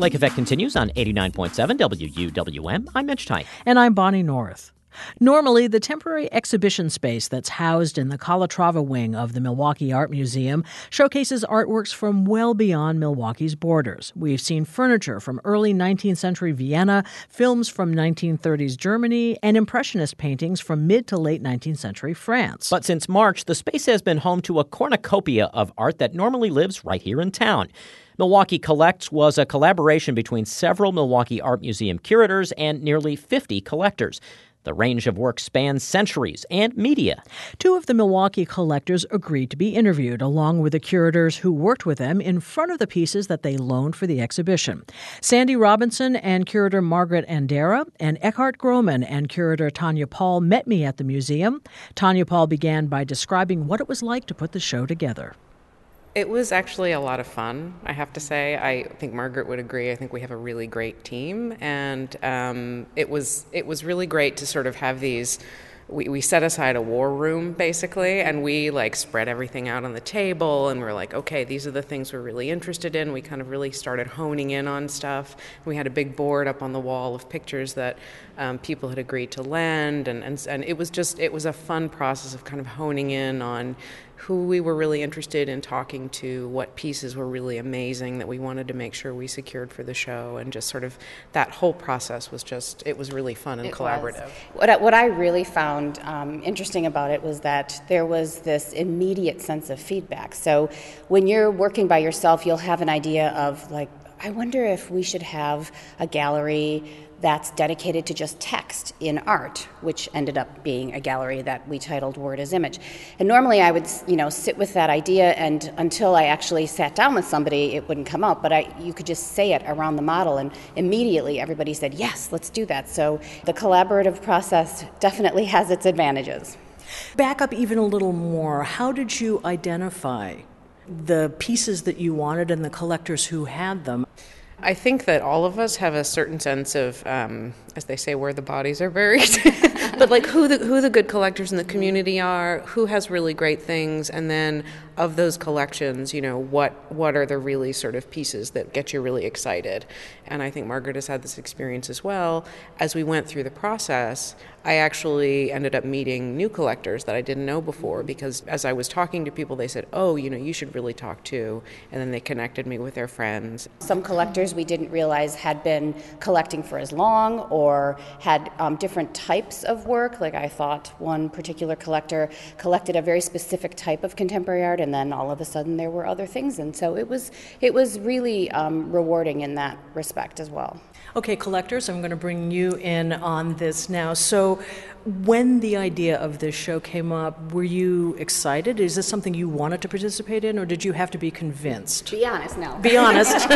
Lake Effect continues on 89.7 WUWM. I'm Mitch Tyke. And I'm Bonnie North. Normally, the temporary exhibition space that's housed in the Calatrava wing of the Milwaukee Art Museum showcases artworks from well beyond Milwaukee's borders. We've seen furniture from early 19th century Vienna, films from 1930s Germany, and Impressionist paintings from mid to late 19th century France. But since March, the space has been home to a cornucopia of art that normally lives right here in town. Milwaukee Collects was a collaboration between several Milwaukee Art Museum curators and nearly 50 collectors. The range of work spans centuries and media. Two of the Milwaukee collectors agreed to be interviewed, along with the curators who worked with them in front of the pieces that they loaned for the exhibition. Sandy Robinson and curator Margaret Andera and Eckhart Grohman and curator Tanya Paul met me at the museum. Tanya Paul began by describing what it was like to put the show together. It was actually a lot of fun, I have to say. I think Margaret would agree. I think we have a really great team, and it was really great to sort of have these. We set aside a war room, basically, and we spread everything out on the table, and we're like, okay, these are the things we're really interested in. We kind of really started honing in on stuff. We had a big board up on the wall of pictures that people had agreed to lend, and it was a fun process of kind of honing in on who we were really interested in talking to, what pieces were really amazing that we wanted to make sure we secured for the show, and just sort of that whole process it was really fun and collaborative. What I really found interesting about it was that there was this immediate sense of feedback. So when you're working by yourself, you'll have an idea of I wonder if we should have a gallery that's dedicated to just text in art, which ended up being a gallery that we titled Word as Image. And normally I would, sit with that idea, and until I actually sat down with somebody, it wouldn't come out. But you could just say it around the model, and immediately everybody said, yes, let's do that. So the collaborative process definitely has its advantages. Back up even a little more. How did you identify the pieces that you wanted and the collectors who had them? I think that all of us have a certain sense of, as they say, where the bodies are buried, but who the good collectors in the community are, who has really great things, and then of those collections, what are the really sort of pieces that get you really excited. And I think Margaret has had this experience as well. As we went through the process, I actually ended up meeting new collectors that I didn't know before, because as I was talking to people, they said, oh, you should really talk to, and then they connected me with their friends. Some collectors we didn't realize had been collecting for as long or had different types of work. I thought one particular collector collected a very specific type of contemporary art, and then all of a sudden there were other things. And so it was really rewarding in that respect as well. Okay, collectors, I'm going to bring you in on this now. So when the idea of this show came up, were you excited? Is this something you wanted to participate in, or did you have to be convinced? Be honest now. Be honest.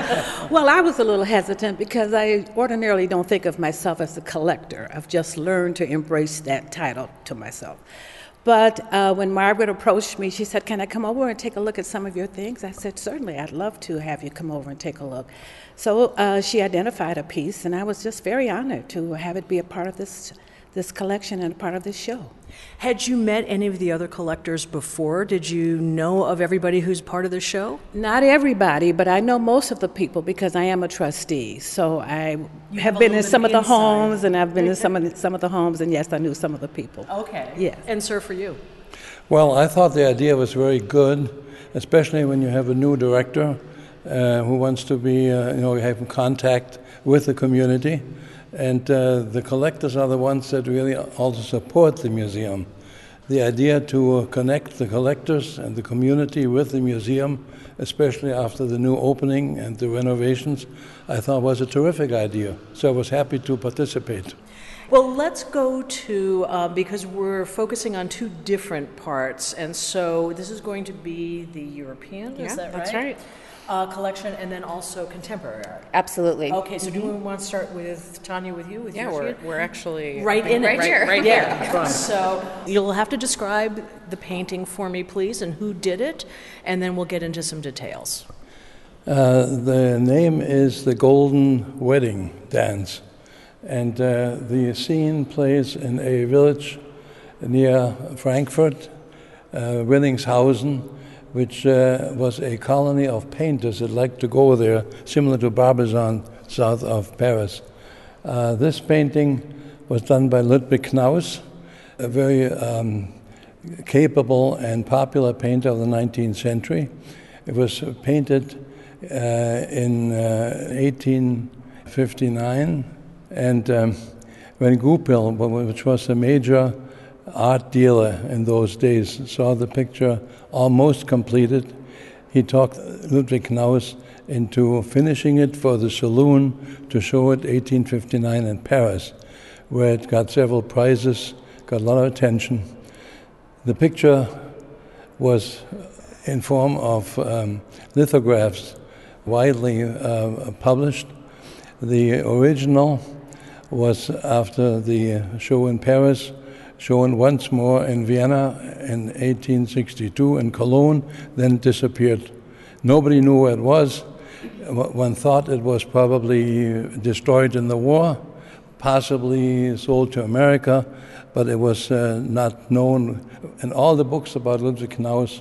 Well, I was a little hesitant because I ordinarily don't think of myself as a collector. I've just learned to embrace that title to myself. But when Margaret approached me, she said, can I come over and take a look at some of your things? I said, certainly, I'd love to have you come over and take a look. So she identified a piece, and I was just very honored to have it be a part of this collection and a part of this show. Had you met any of the other collectors before? Did you know of everybody who's part of the show? Not everybody, but I know most of the people because I am a trustee. So I have been in some of the homes, and I've been in some of the homes, and yes, I knew some of the people. Okay. Yes. And sir, for you? Well, I thought the idea was very good, especially when you have a new director who wants to be, have contact with the community. And the collectors are the ones that really also support the museum. The idea to connect the collectors and the community with the museum, especially after the new opening and the renovations, I thought was a terrific idea. So I was happy to participate. Well, let's go to, because we're focusing on two different parts, and so this is going to be the European, is that right? That's right. Collection, and then also contemporary art. Absolutely. Okay, so do we want to start with Tanya, with you? We're actually right in it. Right here. Right here. So you'll have to describe the painting for me, please, and who did it, and then we'll get into some details. The name is The Golden Wedding Dance, and the scene plays in a village near Frankfurt, Willingshausen, which was a colony of painters that liked to go there, similar to Barbizon, south of Paris. This painting was done by Ludwig Knaus, a very capable and popular painter of the 19th century. It was painted in 1859, and when Goupil, which was a major art dealer in those days, saw the picture almost completed, he talked Ludwig Knaus into finishing it for the Saloon to show it 1859 in Paris, where it got several prizes, got a lot of attention. The picture was in form of lithographs widely published. The original was, after the show in Paris, shown once more in Vienna in 1862, in Cologne, then disappeared. Nobody knew where it was. One thought it was probably destroyed in the war, possibly sold to America, but it was not known. In all the books about Ludwig Knaus,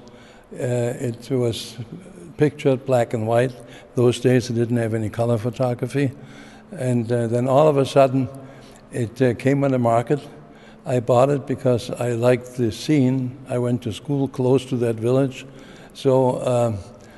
it was pictured black and white. Those days it didn't have any color photography. And then all of a sudden it came on the market. I bought it because I liked the scene. I went to school close to that village. So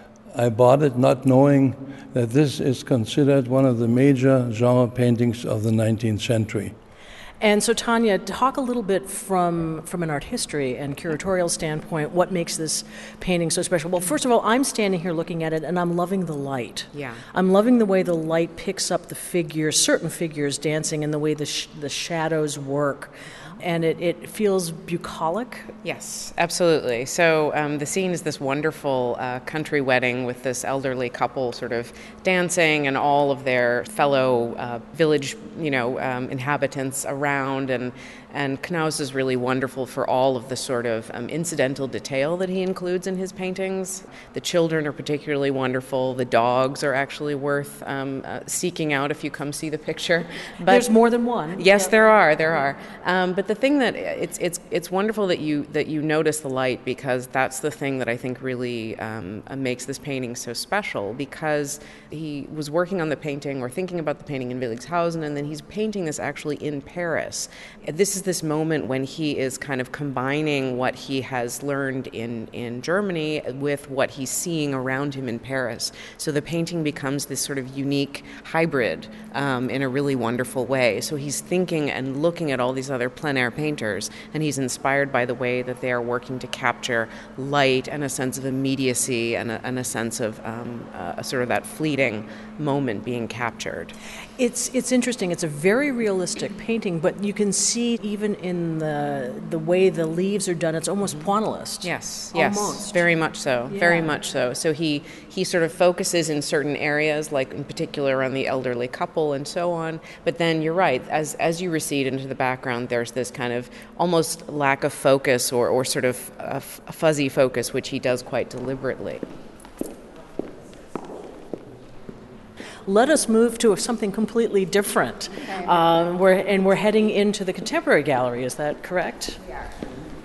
I bought it not knowing that this is considered one of the major genre paintings of the 19th century. And so, Tanya, talk a little bit from an art history and curatorial standpoint, what makes this painting so special? Well, first of all, I'm standing here looking at it, and I'm loving the light. Yeah. I'm loving the way the light picks up the figures, certain figures dancing, and the way the shadows work. And it feels bucolic. Yes, absolutely. So the scene is this wonderful country wedding with this elderly couple sort of dancing and all of their fellow village, inhabitants around. And Knaus is really wonderful for all of the sort of incidental detail that he includes in his paintings. The children are particularly wonderful. The dogs are actually worth seeking out if you come see the picture. But there's more than one. Yes, there are. But the thing that it's wonderful that you notice the light, because that's the thing that I think really makes this painting so special, because he was working on the painting or thinking about the painting in Willingshausen, and then he's painting this actually in Paris. This is this moment when he is kind of combining what he has learned in Germany with what he's seeing around him in Paris. So the painting becomes this sort of unique hybrid in a really wonderful way. So he's thinking and looking at all these other plein air painters, and he's inspired by the way that they are working to capture light and a sense of immediacy and a sense of sort of that fleeting moment being captured. It's interesting. It's a very realistic painting, but you can see even in the way the leaves are done, it's almost pointillist. Yes, almost. Very much so. Yeah. Very much so. So he sort of focuses in certain areas, like in particular around the elderly couple and so on. But then you're right, as you recede into the background, there's this kind of almost lack of focus or sort of a fuzzy focus, which he does quite deliberately. Let us move to something completely different. Okay. We're heading into the Contemporary Gallery, is that correct? We are.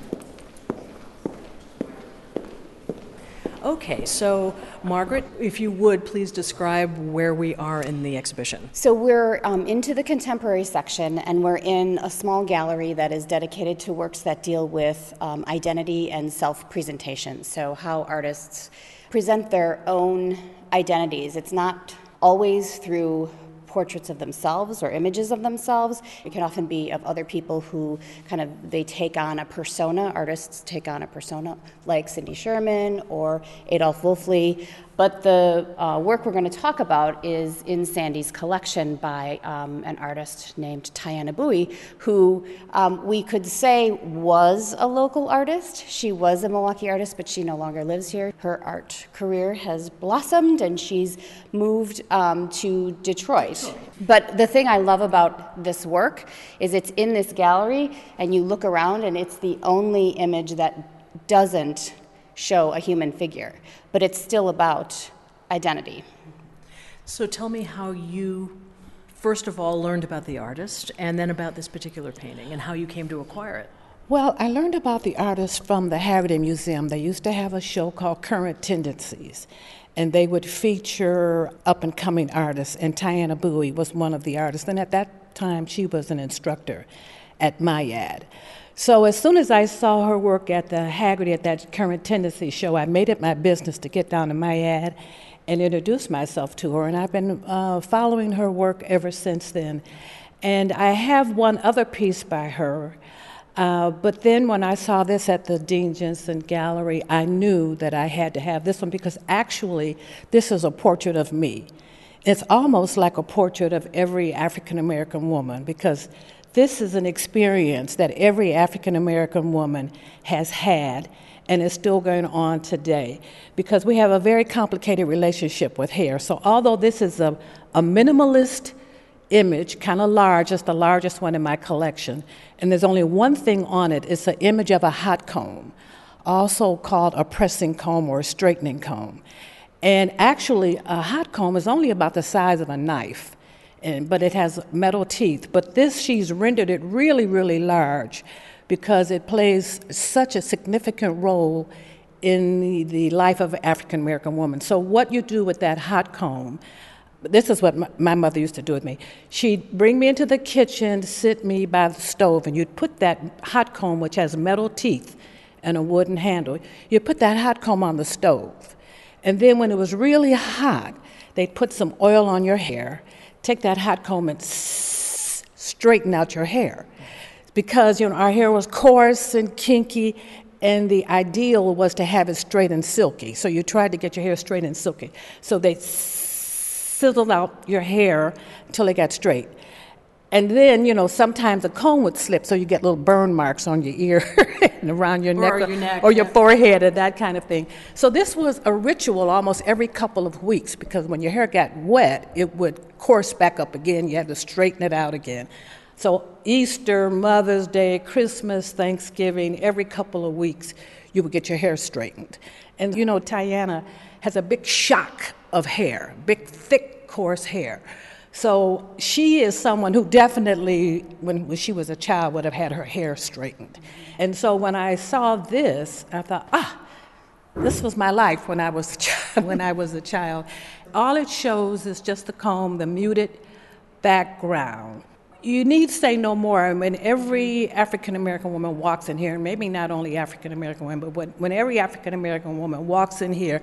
Okay, so Margaret, if you would, please describe where we are in the exhibition. So we're into the contemporary section, and we're in a small gallery that is dedicated to works that deal with identity and self-presentation. So how artists present their own identities. It's not always through portraits of themselves or images of themselves. It can often be of other people who they take on a persona. Artists take on a persona like Cindy Sherman or Adolf Wolfli. But the work we're going to talk about is in Sandy's collection by an artist named Tiana Bowie, who we could say was a local artist. She was a Milwaukee artist, but she no longer lives here. Her art career has blossomed, and she's moved to Detroit. But the thing I love about this work is it's in this gallery, and you look around, and it's the only image that doesn't show a human figure, but it's still about identity. So tell me how you, first of all, learned about the artist, and then about this particular painting, and how you came to acquire it. Well, I learned about the artists from the Haggerty Museum. They used to have a show called Current Tendencies, and they would feature up-and-coming artists, and Tiana Bowie was one of the artists, and at that time she was an instructor at MIAD. So as soon as I saw her work at the Haggerty at that Current Tendencies show, I made it my business to get down to MIAD and introduce myself to her, and I've been following her work ever since then. And I have one other piece by her, but then when I saw this at the Dean Jensen Gallery, I knew that I had to have this one because actually this is a portrait of me. It's almost like a portrait of every African American woman because this is an experience that every African American woman has had and is still going on today because we have a very complicated relationship with hair. So although this is a minimalist image, kind of large, it's the largest one in my collection, and there's only one thing on it. It's an image of a hot comb, also called a pressing comb or a straightening comb. And actually, a hot comb is only about the size of a knife, but it has metal teeth. But this, she's rendered it really, really large because it plays such a significant role in the life of an African American woman. So what you do with that hot comb, this is what my mother used to do with me. She'd bring me into the kitchen, sit me by the stove, and you'd put that hot comb, which has metal teeth and a wooden handle, you'd put that hot comb on the stove. And then when it was really hot, they'd put some oil on your hair, take that hot comb and straighten out your hair. Because, our hair was coarse and kinky, and the ideal was to have it straight and silky. So you tried to get your hair straight and silky. So they sizzled out your hair until it got straight. And then, sometimes a comb would slip, so you get little burn marks on your ear and around your neck or your forehead and that kind of thing. So this was a ritual almost every couple of weeks because when your hair got wet, it would course back up again. You had to straighten it out again. So Easter, Mother's Day, Christmas, Thanksgiving, every couple of weeks, you would get your hair straightened. And, Tiana has a big shock of hair, big, thick, coarse hair. So she is someone who definitely, when she was a child, would have had her hair straightened. And so when I saw this, I thought, this was my life when I was a child. All it shows is just the comb, the muted background. You need say no more. When every African-American woman walks in here, and maybe not only African-American women, but when every African-American woman walks in here,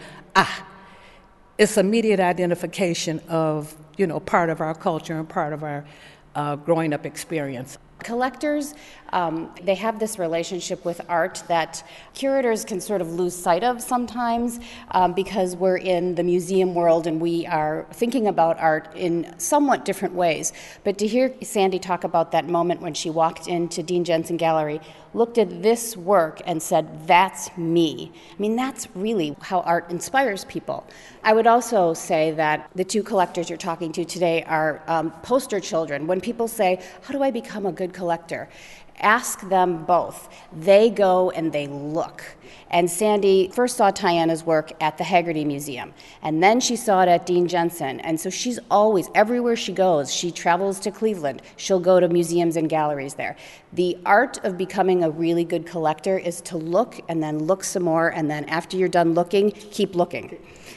it's immediate identification of, part of our culture and part of our growing up experience. Collectors, they have this relationship with art that curators can sort of lose sight of sometimes because we're in the museum world and we are thinking about art in somewhat different ways. But to hear Sandy talk about that moment when she walked into Dean Jensen Gallery, looked at this work and said, that's me. I mean, that's really how art inspires people. I would also say that the two collectors you're talking to today are poster children. When people say, how do I become a good collector? Ask them both. They go and they look. And Sandy first saw Tiana's work at the Haggerty Museum, and then she saw it at Dean Jensen. And so she's always, everywhere she goes, she travels to Cleveland, she'll go to museums and galleries there. The art of becoming a really good collector is to look and then look some more, and then after you're done looking, keep looking.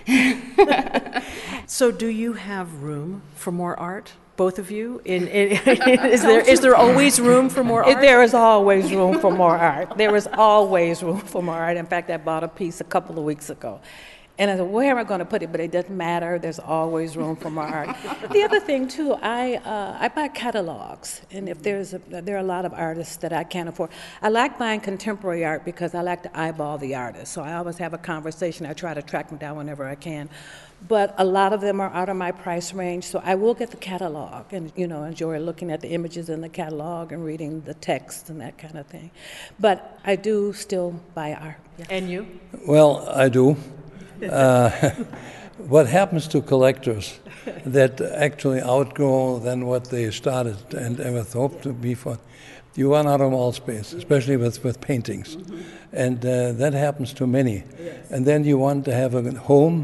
So do you have room for more art? Both of you? Is there always room for more art? There is always room for more art. There is always room for more art. In fact, I bought a piece a couple of weeks ago. And I said, where am I going to put it? But it doesn't matter. There's always room for more art. The other thing, too, I buy catalogs. And if there are a lot of artists that I can't afford. I like buying contemporary art because I like to eyeball the artist. So I always have a conversation. I try to track them down whenever I can. But a lot of them are out of my price range, so I will get the catalog and, enjoy looking at the images in the catalog and reading the text and that kind of thing. But I do still buy art. Yeah. And you? Well, I do. What happens to collectors that actually outgrow than what they started and ever hoped to be for? You run out of wall space, especially with paintings. Mm-hmm. And that happens to many. Yes. And then you want to have a home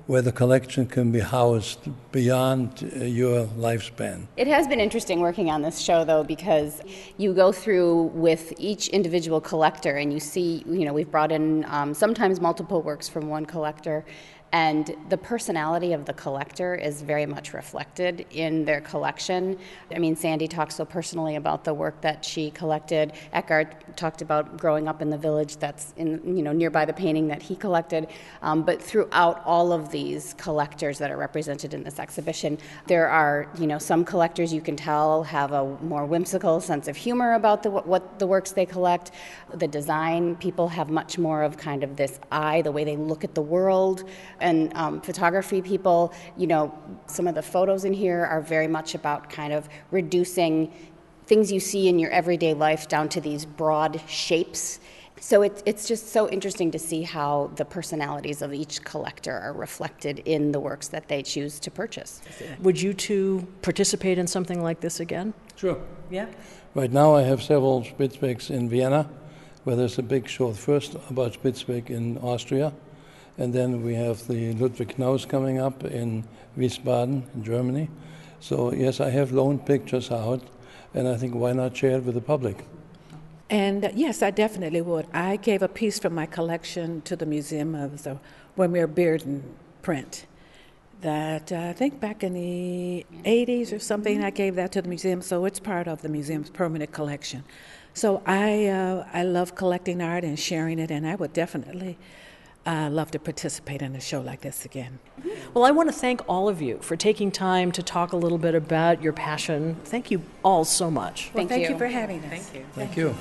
where the collection can be housed beyond your lifespan. It has been interesting working on this show, though, because you go through with each individual collector and you see, we've brought in sometimes multiple works from one collector, and the personality of the collector is very much reflected in their collection. I mean, Sandy talks so personally about the work that she collected. Eckhart talked about growing up in the village that's nearby the painting that he collected. But throughout all of these collectors that are represented in this exhibition, there are, some collectors you can tell have a more whimsical sense of humor about what the works they collect. The design people have much more of kind of this eye, the way they look at the world. And photography people, some of the photos in here are very much about kind of reducing things you see in your everyday life down to these broad shapes. So it's just so interesting to see how the personalities of each collector are reflected in the works that they choose to purchase. Would you two participate in something like this again? Sure. Yeah? Right now I have several Spitzwegs in Vienna, where there's a big show first about Spitzweg in Austria. And then we have the Ludwig Knaus coming up in Wiesbaden, in Germany. So, yes, I have loaned pictures out, and I think why not share it with the public? And yes, I definitely would. I gave a piece from my collection to the museum of the Wimere Bearden print that I think back in the 80s or something, I gave that to the museum, so it's part of the museum's permanent collection. So I love collecting art and sharing it, and I would definitely love to participate in a show like this again. Well, I want to thank all of you for taking time to talk a little bit about your passion. Thank you all so much. Well, thank you for having us. Thank you. Thank you.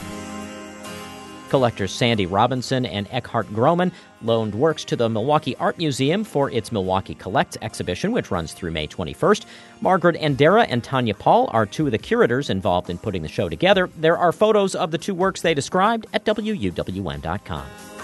Collectors Sandy Robinson and Eckhart Grohman loaned works to the Milwaukee Art Museum for its Milwaukee Collects exhibition, which runs through May 21st. Margaret Andera and Tanya Paul are two of the curators involved in putting the show together. There are photos of the two works they described at WUWM.com.